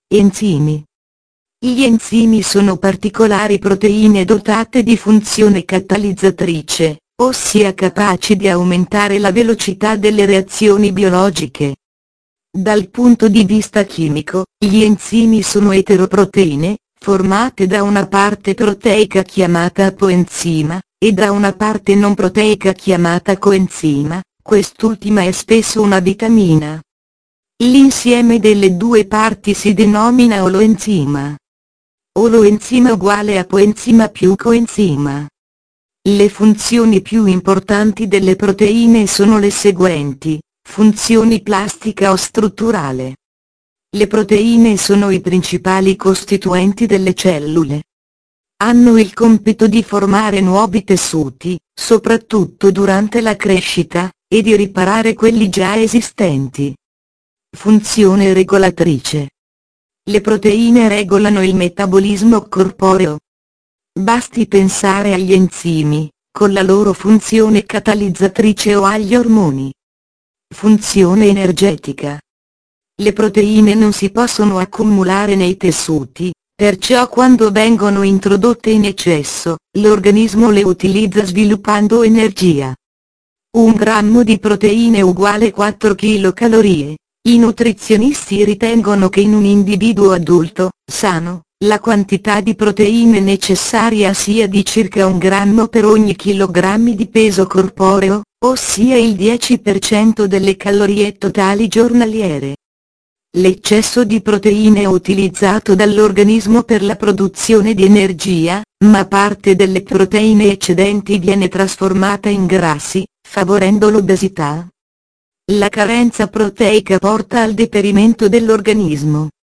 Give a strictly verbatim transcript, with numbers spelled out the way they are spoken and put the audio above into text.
Enzimi. Gli enzimi sono particolari proteine dotate di funzione catalizzatrice, ossia capaci di aumentare la velocità delle reazioni biologiche. Dal punto di vista chimico, gli enzimi sono eteroproteine, formate da una parte proteica chiamata apoenzima, e da una parte non proteica chiamata coenzima, quest'ultima è spesso una vitamina. L'insieme delle due parti si denomina oloenzima. Oloenzima uguale apoenzima più coenzima. Le funzioni più importanti delle proteine sono le seguenti: funzioni plastica o strutturale. Le proteine sono i principali costituenti delle cellule. Hanno il compito di formare nuovi tessuti, soprattutto durante la crescita, e di riparare quelli già esistenti. Funzione regolatrice. Le proteine regolano il metabolismo corporeo. Basti pensare agli enzimi, con la loro funzione catalizzatrice, o agli ormoni. Funzione energetica. Le proteine non si possono accumulare nei tessuti, perciò quando vengono introdotte in eccesso, l'organismo le utilizza sviluppando energia. Un grammo di proteine uguale quattro chilocalorie. I nutrizionisti ritengono che in un individuo adulto, sano, la quantità di proteine necessaria sia di circa un grammo per ogni chilogrammi di peso corporeo, ossia il dieci per cento delle calorie totali giornaliere. L'eccesso di proteine è utilizzato dall'organismo per la produzione di energia, ma parte delle proteine eccedenti viene trasformata in grassi, favorendo l'obesità. La carenza proteica porta al deperimento dell'organismo,